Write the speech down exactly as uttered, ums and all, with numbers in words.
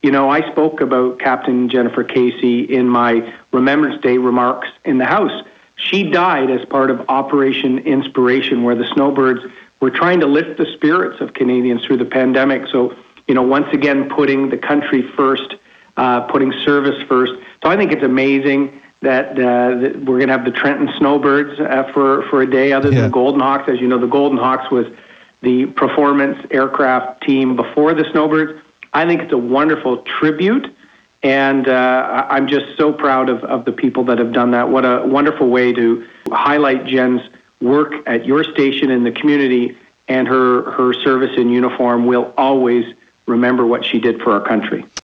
You know, I spoke about Captain Jennifer Casey in my Remembrance Day remarks in the House. She died as part of Operation Inspiration, where the Snowbirds were trying to lift the spirits of Canadians through the pandemic. So, you know, once again, putting the country first, uh, putting service first. So I think it's amazing that, uh, that we're going to have the Trenton Snowbirds uh, for, for a day other than yeah. the Golden Hawks. As you know, the Golden Hawks was the performance aircraft team before the Snowbirds. I think it's a wonderful tribute, and uh, I'm just so proud of, of the people that have done that. What a wonderful way to highlight Jen's work at your station in the community, and her, her service in uniform. We'll always remember what she did for our country.